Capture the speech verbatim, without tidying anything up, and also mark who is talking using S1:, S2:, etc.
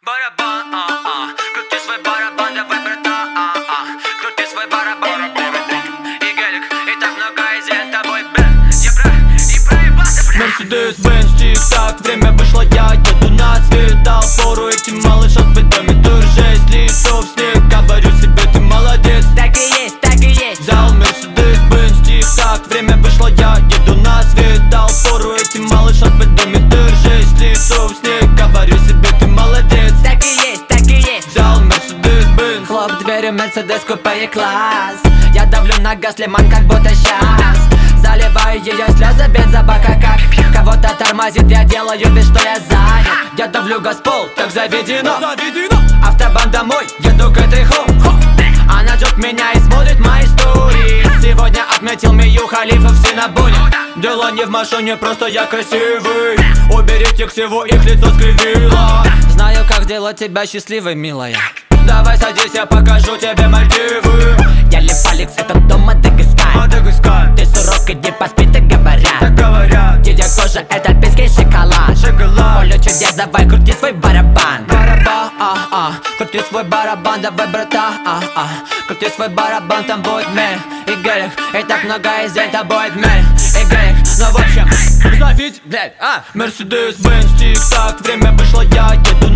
S1: Барабан, а-а, крути свой барабан, давай, братан, а-а, крути свой барабан. И гелик, и так много изен тобой, бля. Я про, и проебался, бля.
S2: Мерседес-Бенц, тик-так, время вышло, я еду на свет. Дал фору этим малышам в доме, держись, лицо в снег. Говорю себе, ты молодец.
S1: Так и есть, так и есть.
S2: Взял Мерседес-Бенц, тик-так, время вышло, я еду на свет. Дал фору этим малышам в доме, держись, лицо в снег. Говорю себе, ты молодец.
S1: Так и есть, так и есть.
S2: Взял Мерседес-Бенц.
S1: Хлоп дверью, Мерседес, купе класс. Я давлю на газ, лимон, как будто щас. Заливаю ее слезы, бензобака как кого-то тормозит, я делаю вид, что я занят. Я давлю газ пол, так заведено,
S2: заведено.
S1: Автобан домой, еду к этой хоу. Она ждет меня и смотрит мои истории. Сегодня отметил Мию Халифа в Синабоне.
S2: Дело не в машине, просто я красивый. Уберите всего, их лицо скривило.
S1: Знаю, как сделать тебя счастливой, милая.
S2: Давай садись, я покажу тебе Мальдивы.
S1: Я Лев-Алекс, это дом Мадагаскар.
S2: Мадагаскар.
S1: Ты сурок, иди поспи, так говорят.
S2: Так говорят.
S1: Дядя кожа, это альпийский шоколад.
S2: Шоколад.
S1: Поле чудес, давай крути свой барабан. Барабан, а-а, крути свой барабан, давай, брата, а-а, крути свой барабан, там будет мэр и гелик, и так много изен, там будет мэр и гелик. Ну в общем,
S2: Завидь,
S1: блядь, а
S2: Мерседес-Бенц, тик-так, время вышло, я еду